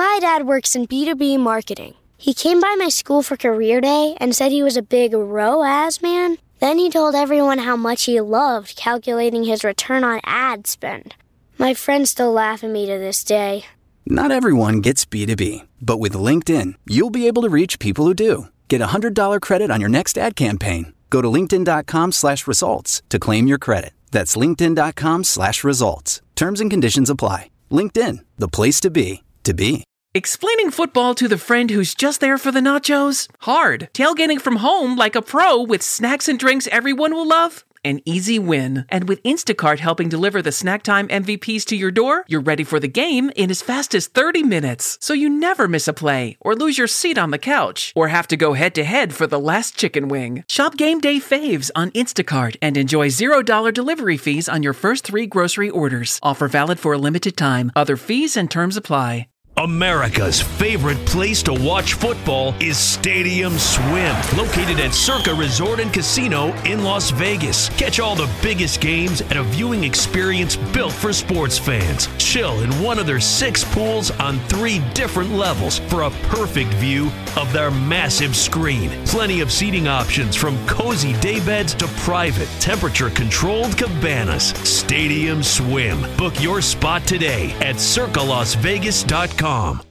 My dad works in B2B marketing. He came by my school for career day and said he was a big ROAS man. Then he told everyone how much he loved calculating his return on ad spend. My friends still laugh at me to this day. Not everyone gets B2B, but with LinkedIn, you'll be able to reach people who do. Get a $100 credit on your next ad campaign. Go to linkedin.com/results to claim your credit. That's linkedin.com/results. Terms and conditions apply. LinkedIn, the place to be, to be. Explaining football to the friend who's just there for the nachos? Hard. Tailgating from home like a pro with snacks and drinks everyone will love? An easy win. And with Instacart helping deliver the snack time MVPs to your door, you're ready for the game in as fast as 30 minutes. So you never miss a play, or lose your seat on the couch, or have to go head-to-head for the last chicken wing. Shop Game Day Faves on Instacart and enjoy $0 delivery fees on your first 3 grocery orders. Offer valid for a limited time. Other fees and terms apply. America's favorite place to watch football is Stadium Swim, located at Circa Resort and Casino in Las Vegas. Catch all the biggest games at a viewing experience built for sports fans. Chill in one of their 6 pools on 3 different levels for a perfect view of their massive screen. Plenty of seating options from cozy daybeds to private, temperature-controlled cabanas. Stadium Swim. Book your spot today at circalasvegas.com.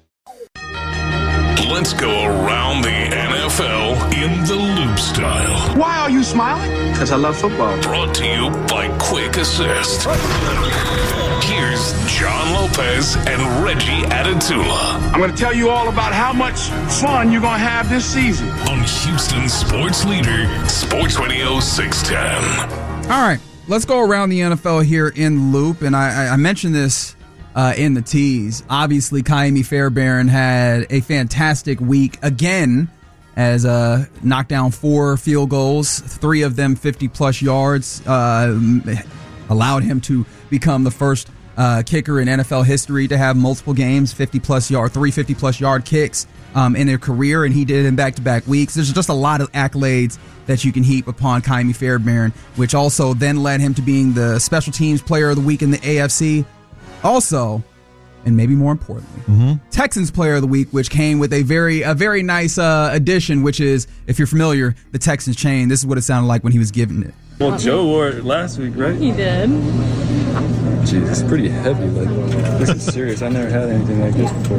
Let's go around the NFL in the Loop style. Why are you smiling? Because I love football. Brought to you by Quick Assist. Here's John Lopez and Reggie Atatula. I'm going to tell you all about how much fun you're going to have this season. On Houston Sports Leader, Sports Radio 610. All right, let's go around the NFL here in Loop. And I mentioned this in the tease. Obviously, Ka'imi Fairbairn had a fantastic week again as knocked down 4 field goals, 3 of them 50-plus yards, allowed him to become the first kicker in NFL history to have multiple games, 50-plus yard, 3 50-plus yard kicks in their career, and he did it in back-to-back weeks. There's just a lot of accolades that you can heap upon Ka'imi Fairbairn, which also then led him to being the Special Teams Player of the Week in the AFC. Also, and maybe more importantly, Texans Player of the Week, which came with a very nice addition, which is, if you're familiar, the Texans chain. This is what it sounded like when he was given it. Well, Joe wore it last week, right? He did. Jeez, it's pretty heavy. Like, this is serious. I never had anything like this before.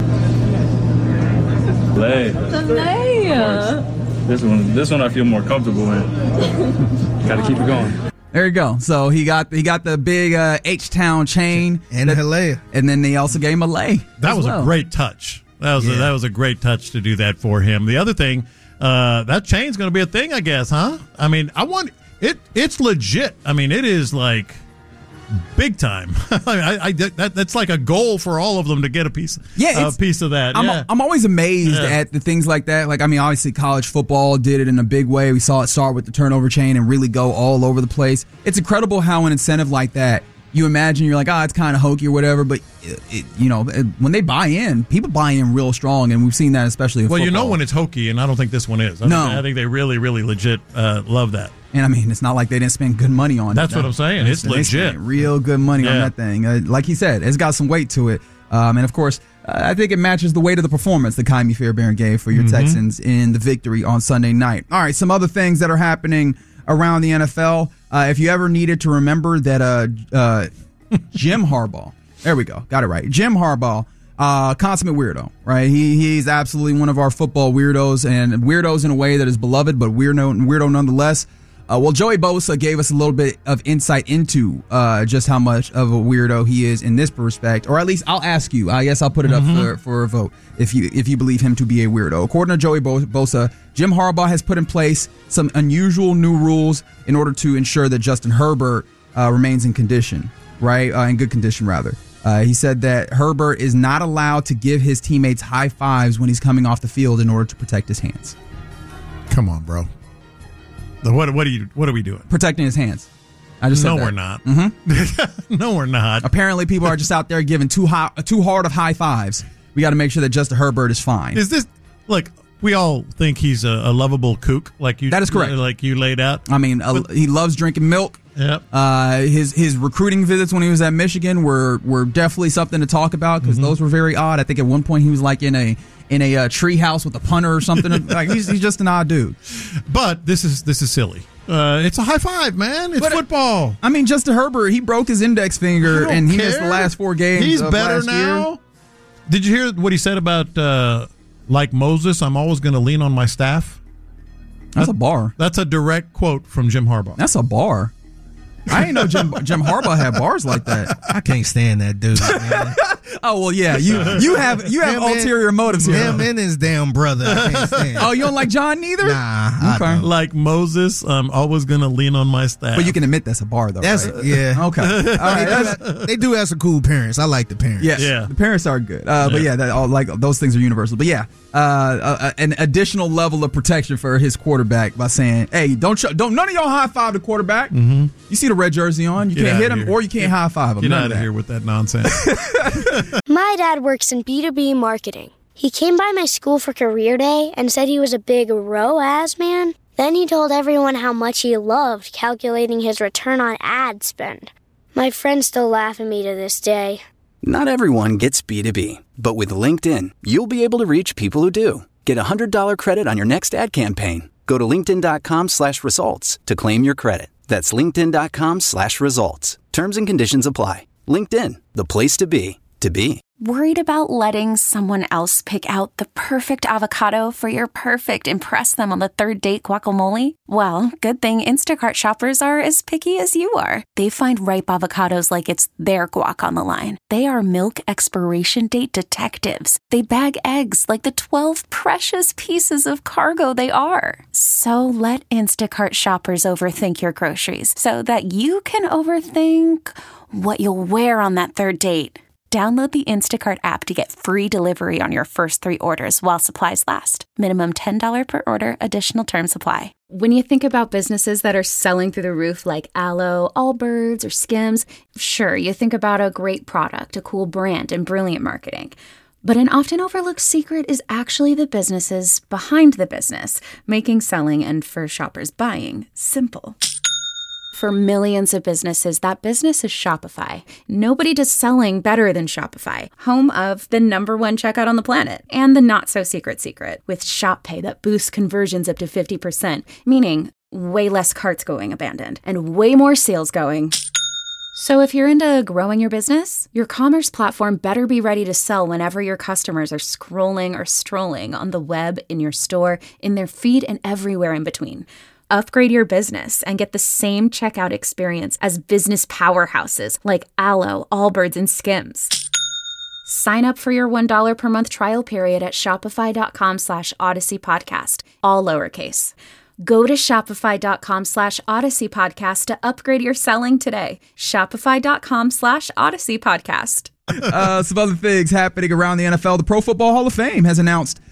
Lay. This one I feel more comfortable in. Got to keep it going. There you go. So he got the big H-Town chain and a Hilaire, and then they also gave him a lay. That was a great touch. That was a great touch to do that for him. The other thing, that chain's going to be a thing, I guess, huh? I mean, I want it. It's legit. I mean, it is like big time. That's like a goal for all of them to get a piece. A piece of that. I'm always amazed at the things like that. Like, I mean, obviously college football did it in a big way. We saw it start with the turnover chain and really go all over the place. It's incredible how an incentive like that, you imagine you're like, it's kind of hokey or whatever, but when they buy in, people buy in real strong, and we've seen that especially in football. You know when it's hokey, and I don't think this one is. I think they really, really legit love that. And I mean, it's not like they didn't spend good money on it. That's what I'm saying. It's legit. Real good money on that thing. Like he said, it's got some weight to it. And of course, I think it matches the weight of the performance that Ka'imi Fairbairn gave for your Texans in the victory on Sunday night. All right, some other things that are happening around the NFL. If you ever needed to remember that Jim Harbaugh, there we go, got it right. Jim Harbaugh, consummate weirdo, right? He's absolutely one of our football weirdos, and weirdos in a way that is beloved, but weirdo nonetheless. Well, Joey Bosa gave us a little bit of insight into just how much of a weirdo he is in this respect, or at least I'll ask you. I guess I'll put it up for a vote if you believe him to be a weirdo. According to Joey Bosa, Jim Harbaugh has put in place some unusual new rules in order to ensure that Justin Herbert remains in condition, right? In good condition, rather. He said that Herbert is not allowed to give his teammates high fives when he's coming off the field in order to protect his hands. Come on, bro. What are we doing? Protecting his hands. I just said that. We're not. No, we're not. Apparently, people are just out there giving too hard of high fives. We got to make sure that Justin Herbert is fine. Is this like we all think he's a lovable kook? Like you. That is correct. Like you laid out. I mean, he loves drinking milk. Yep. His recruiting visits when he was at Michigan were definitely something to talk about because those were very odd. I think at one point he was like in a tree house with a punter or something. Like he's just an odd dude. But this is silly. It's a high five, man. It's football. I mean, Justin Herbert, he broke his index finger and he missed the last 4 games. He's of better last now. Year. Did you hear what he said about like Moses? I'm always going to lean on my staff. That's a bar. That's a direct quote from Jim Harbaugh. That's a bar. I didn't know Jim Harbaugh had bars like that. I can't stand that dude, man. Oh well, yeah. You have ulterior motives here. Him and his damn brother. I can't stand. Oh, you don't like John neither? Nah. Okay. Like Moses, I'm always gonna lean on my staff. But you can admit that's a bar, though. That's right? Yeah. Okay. All right. They do have some cool parents. I like the parents. Yes. Yeah. The parents are good. But yeah, those things are universal. But yeah, an additional level of protection for his quarterback by saying, "Hey, don't none of y'all high five the quarterback. Mm-hmm. You see the red jersey on. You can't hit him or you can't high five him. Get out of here with that nonsense." My dad works in B2B marketing. He came by my school for career day and said he was a big ROAS man. Then he told everyone how much he loved calculating his return on ad spend. My friends still laugh at me to this day. Not everyone gets B2B, but with LinkedIn, you'll be able to reach people who do. Get a $100 credit on your next ad campaign. Go to linkedin.com/results to claim your credit. That's linkedin.com/results. Terms and conditions apply. LinkedIn, the place to be, to be. Worried about letting someone else pick out the perfect avocado for your perfect impress them on the third date guacamole? Well, good thing Instacart shoppers are as picky as you are. They find ripe avocados like it's their guac on the line. They are milk expiration date detectives. They bag eggs like the 12 precious pieces of cargo they are. So let Instacart shoppers overthink your groceries so that you can overthink what you'll wear on that third date. Download the Instacart app to get free delivery on your first 3 orders while supplies last. Minimum $10 per order. Additional terms apply. When you think about businesses that are selling through the roof like Aloe, Allbirds, or Skims, sure, you think about a great product, a cool brand, and brilliant marketing. But an often overlooked secret is actually the businesses behind the business, making selling and for shoppers buying simple. For millions of businesses, that business is Shopify. Nobody does selling better than Shopify, home of the #1 checkout on the planet and the not-so-secret secret with Shop Pay that boosts conversions up to 50%, meaning way less carts going abandoned and way more sales going. So if you're into growing your business, your commerce platform better be ready to sell whenever your customers are scrolling or strolling on the web, in your store, in their feed, and everywhere in between. Upgrade your business and get the same checkout experience as business powerhouses like Aloe, Allbirds, and Skims. Sign up for your $1 per month trial period at shopify.com/Odyssey Podcast, all lowercase. Go to shopify.com/Odyssey Podcast to upgrade your selling today. Shopify.com/Odyssey Podcast. Some other things happening around the NFL. The Pro Football Hall of Fame has announced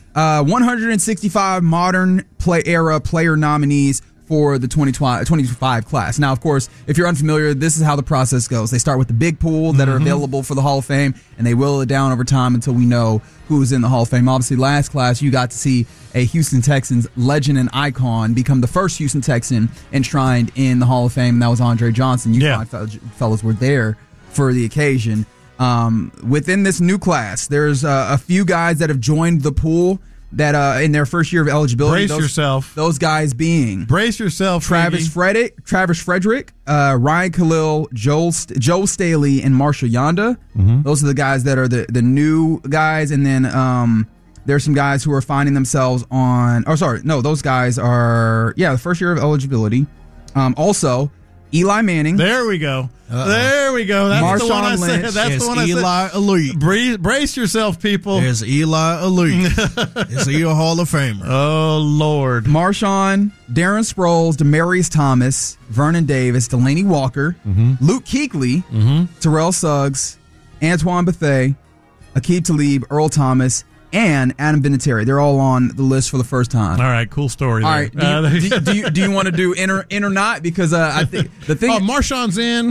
165 modern era player nominees for the 2025 class. Now, of course, if you're unfamiliar, this is how the process goes. They start with the big pool that are available for the Hall of Fame, and they whittle it down over time until we know who's in the Hall of Fame. Obviously, last class, you got to see a Houston Texans legend and icon become the first Houston Texan enshrined in the Hall of Fame, and that was Andre Johnson. You fellas were there for the occasion. Within this new class, there's a few guys that have joined the pool that in their first year of eligibility. Brace yourself. Those guys being brace yourself. Travis Frederick, Ryan Khalil, Joel Staley, and Marshall Yanda. Mm-hmm. Those are the guys that are the new guys, and then there's some guys who are finding themselves on. Oh, sorry, no, those guys are the first year of eligibility. Also, Eli Manning. There we go. There we go. That's Marshawn the one I Lynch. said. That's the one Eli I said. Elite. Brace yourself, people. There's Eli Elite. Is he a Hall of Famer? Oh, Lord. Marshawn, Darren Sproles, Demaryius Thomas, Vernon Davis, Delaney Walker, Luke Kuechly, Terrell Suggs, Antoine Bethea, Aqib Talib, Earl Thomas, and Adam Vinatieri. They're all on the list for the first time. All right, cool story there. All right, do you want to do in or not? Because I think the thing... Marshawn's in.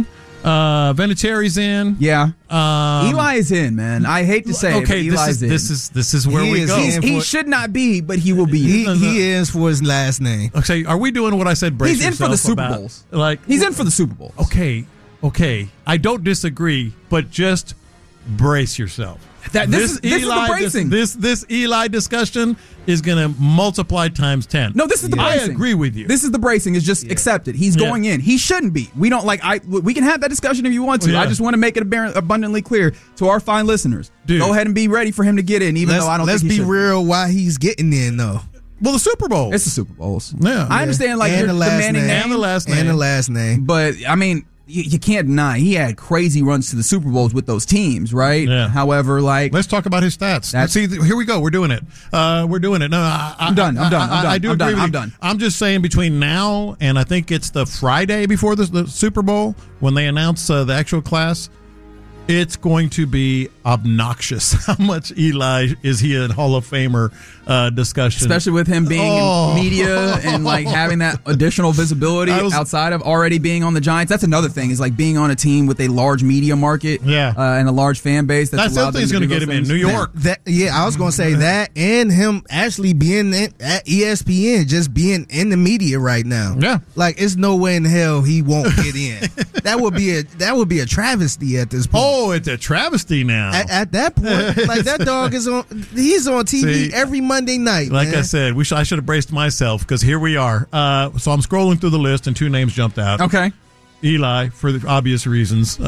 Vinatieri's in. Yeah. Eli is in, man. I hate to say it, but Eli's in. This is where we go. He should not be, but he will be. He is for his last name. Okay, are we doing what I said? He's in for the Super Bowls. He's in for the Super Bowls. Okay. I don't disagree, but just brace yourself. This is the bracing. This Eli discussion is going to multiply times 10. No, this is the bracing. I agree with you. This is the bracing. Is just accept it. He's going in. He shouldn't be. We don't we can have that discussion if you want to. Yeah. I just want to make it abundantly clear to our fine listeners. Dude. Go ahead and be ready for him to get in, even though I don't think he should. Let's be real why he's getting in, though. Well, the Super Bowl. It's the Super Bowls. Yeah. I understand, and you're the last demanding name. And the last name. And the last name. But, I mean, you can't deny he had crazy runs to the Super Bowls with those teams, right? Yeah. However, let's talk about his stats. See, here we go. We're doing it. No, I'm done. I do agree with you. I'm done. I'm just saying between now and I think it's the Friday before the Super Bowl when they announce the actual class, it's going to be obnoxious how much Eli is he a Hall of Famer discussion. Especially with him being in media and having that additional visibility outside of already being on the Giants. That's another thing is being on a team with a large media market and a large fan base. That's the other thing's going to get him in New York. I was going to say that and him actually being at ESPN, just being in the media right now. Yeah. It's no way in hell he won't get in. That would be a travesty at this point. Oh, it's a travesty now. At that point, that dog he's on TV every Monday night. Like I said, I should have braced myself because here we are. So I'm scrolling through the list and two names jumped out. Okay. Eli, for the obvious reasons.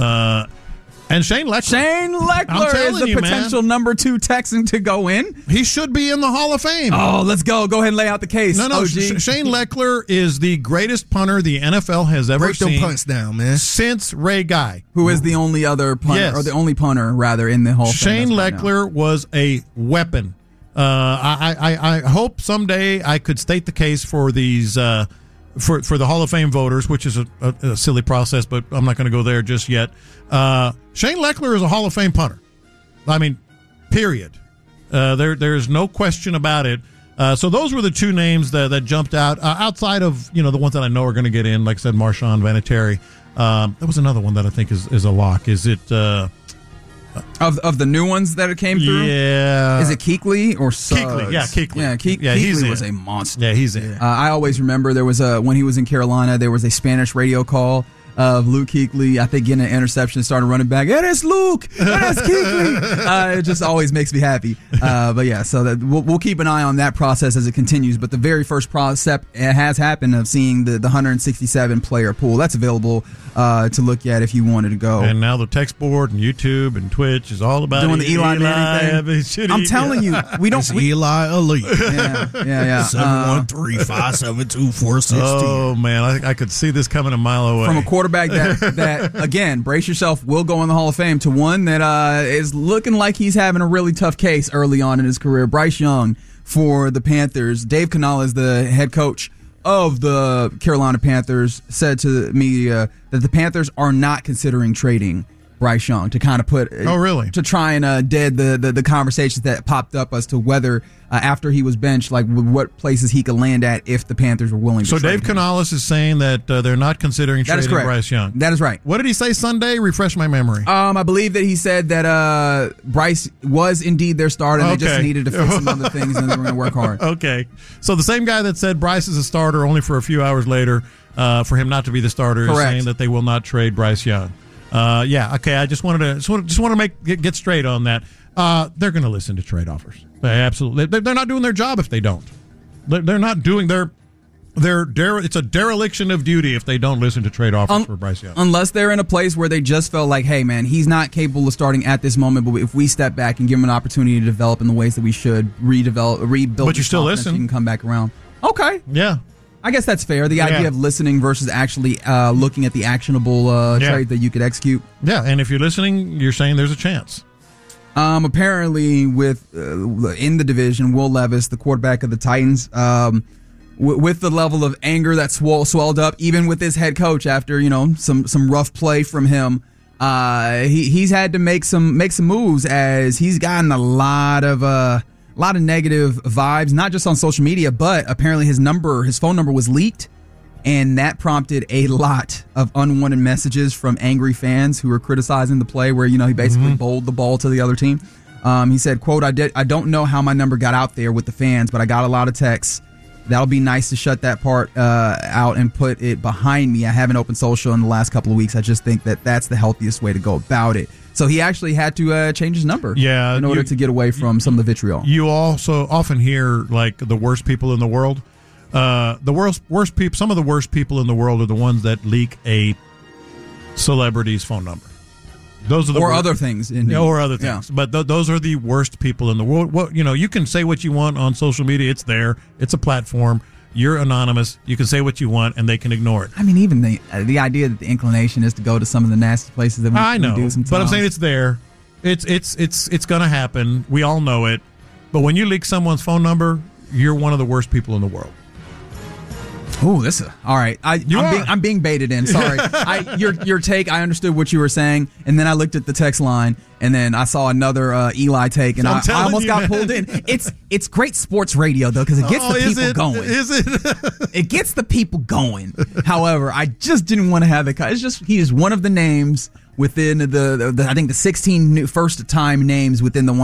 And Shane Leckler. Shane Leckler is the potential number 2 Texan to go in. He should be in the Hall of Fame. Oh, let's go. Go ahead and lay out the case. No. Shane Leckler is the greatest punter the NFL has ever seen. Break them punts down, man. Since Ray Guy. Who is the only other punter, or the only punter, rather, in the Hall of Fame. Shane Leckler was a weapon. I hope someday I could state the case for these for the Hall of Fame voters, which is a silly process, but I'm not going to go there just yet. Shane Leckler is a Hall of Fame punter. I mean, period. There's no question about it. So those were the two names that jumped out. Outside of the ones that I know are going to get in, like I said, Marshawn, Vinatieri. There was another one that I think is a lock. Is it of the new ones that it came through? Yeah. Is it Kuechly or Suggs? Kuechly, yeah, Kuechly. Yeah, Kuechly was a monster. Yeah, he's in. I always remember there was when he was in Carolina, there was a Spanish radio call of Luke Kuechly, I think, getting an interception, started running back. It is Luke! It is Kuechly! It just always makes me happy. But yeah, so that we'll keep an eye on that process as it continues. But the very first step has happened of seeing the 167 player pool. That's available to look at if you wanted to go. And now the text board and YouTube and Twitch is all about doing the Eli Manning thing. I'm telling you, we don't. Eli Elite. Yeah. 713-572-4610. Oh man, I could see this coming a mile away from a quarterback that again, brace yourself, will go in the Hall of Fame, to one that is looking like he's having a really tough case early on in his career. Bryce Young for the Panthers. Dave Canales, the head coach of the Carolina Panthers, said to the media that the Panthers are not considering trading Bryce Young, to kind of put to try and dead the conversations that popped up as to whether after he was benched, what places he could land at if the Panthers were willing to trade Dave him. Canales is saying that they're not considering trading Bryce Young. That is right. What did he say Sunday? Refresh my memory. I believe that he said that Bryce was indeed their starter, and they just needed to fix some other things, and they were going to work hard. Okay. So the same guy that said Bryce is a starter only for a few hours later for him not to be the starter is saying that they will not trade Bryce Young. Okay. I just wanted to get straight on that. They're going to listen to trade offers. Absolutely. They're not doing their job if they don't. They're not doing it's a dereliction of duty if they don't listen to trade offers for Bryce Young. Unless they're in a place where they just felt like, hey, man, he's not capable of starting at this moment, but if we step back and give him an opportunity to develop in the ways that we should, rebuild. But you still listen. You can come back around. Okay. Yeah. I guess that's fair. The idea of listening versus actually looking at the actionable trade that you could execute. Yeah, and if you're listening, you're saying there's a chance. Apparently, with in the division, Will Levis, the quarterback of the Titans, with the level of anger that swelled up, even with his head coach after some rough play from him, he's had to make some moves, as he's gotten a lot of negative vibes, not just on social media, but apparently his phone number was leaked And that prompted a lot of unwanted messages from angry fans who were criticizing the play where, he basically bowled the ball to the other team. He said, quote, I don't know how my number got out there with the fans, but I got a lot of texts. That'll be nice to shut that part out and put it behind me. I haven't opened social in the last couple of weeks. I just think that that's the healthiest way to go about it. So he actually had to change his number in order to get away from some of the vitriol. You also often hear, like, the worst people in the world. The worst people. Some of the worst people in the world are the ones that leak a celebrity's phone number. Those are the other things. Or other things. Yeah. But those are the worst people in the world. You can say what you want on social media. It's there. It's a platform. You're anonymous. You can say what you want, and they can ignore it. I mean, even the idea that the inclination is to go to some of the nasty places that we do sometimes. But I'm saying it's there. It's going to happen. We all know it. But when you leak someone's phone number, you're one of the worst people in the world. Oh, this is all right. I'm being baited in. Sorry. Your take. I understood what you were saying, and then I looked at the text line, and then I saw another Eli take, and I almost got pulled in. It's great sports radio though, because it gets the people going. Is it? It gets the people going. However, I just didn't want to have it. It's just he is one of the names within the I think the 16 first-time names within the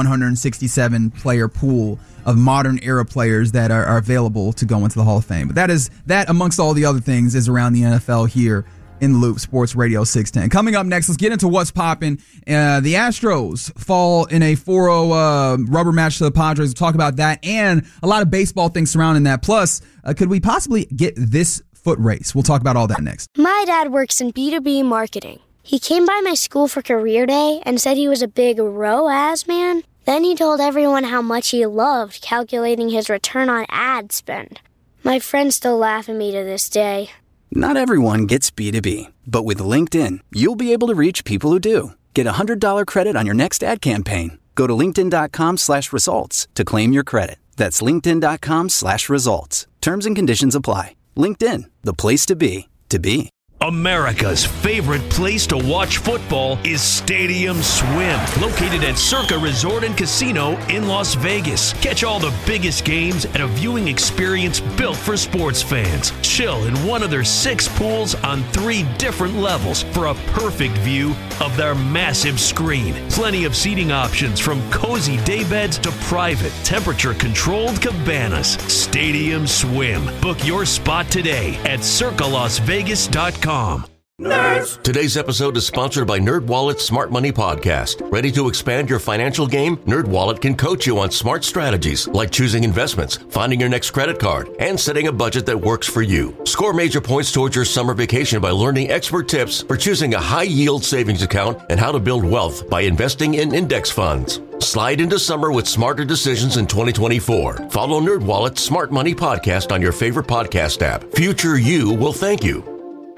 167 player pool of modern era players that are available to go into the Hall of Fame. But that amongst all the other things is around the NFL here in the Loop Sports Radio 610. Coming up next, let's get into what's popping. The Astros fall in a 4-0 rubber match to the Padres. We'll talk about that and a lot of baseball things surrounding that. Plus, could we possibly get this foot race? We'll talk about all that next. My dad works in B2B marketing. He came by my school for career day and said he was a big ROAS man. Then he told everyone how much he loved calculating his return on ad spend. My friends still laugh at me to this day. Not everyone gets B2B, but with LinkedIn, you'll be able to reach people who do. Get a $100 credit on your next ad campaign. Go to linkedin.com/results to claim your credit. That's linkedin.com/results. Terms and conditions apply. LinkedIn, the place to be, to be. America's favorite place to watch football is Stadium Swim, located at Circa Resort and Casino in Las Vegas. Catch all the biggest games at a viewing experience built for sports fans. Chill in one of their 6 pools on 3 different levels for a perfect view of their massive screen. Plenty of seating options from cozy daybeds to private, temperature-controlled cabanas. Stadium Swim. Book your spot today at circalasvegas.com. Nerds! Today's episode is sponsored by NerdWallet's Smart Money Podcast. Ready to expand your financial game? NerdWallet can coach you on smart strategies like choosing investments, finding your next credit card, and setting a budget that works for you. Score major points towards your summer vacation by learning expert tips for choosing a high-yield savings account and how to build wealth by investing in index funds. Slide into summer with smarter decisions in 2024. Follow NerdWallet's Smart Money Podcast on your favorite podcast app. Future you will thank you.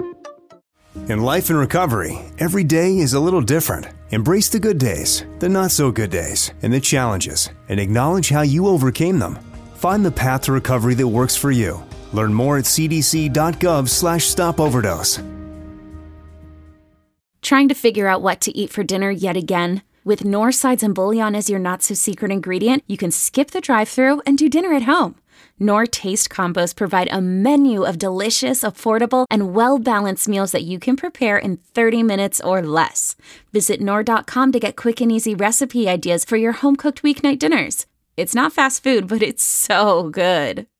In life and recovery, every day is a little different. Embrace the good days, the not so good days, and the challenges, and acknowledge how you overcame them. Find the path to recovery that works for you. Learn more at cdc.gov/stopoverdose. Trying to figure out what to eat for dinner yet again? With Knorr Sides and Bouillon as your not-so-secret ingredient, you can skip the drive-thru and do dinner at home. Knorr Taste Combos provide a menu of delicious, affordable, and well-balanced meals that you can prepare in 30 minutes or less. Visit Knorr.com to get quick and easy recipe ideas for your home-cooked weeknight dinners. It's not fast food, but it's so good.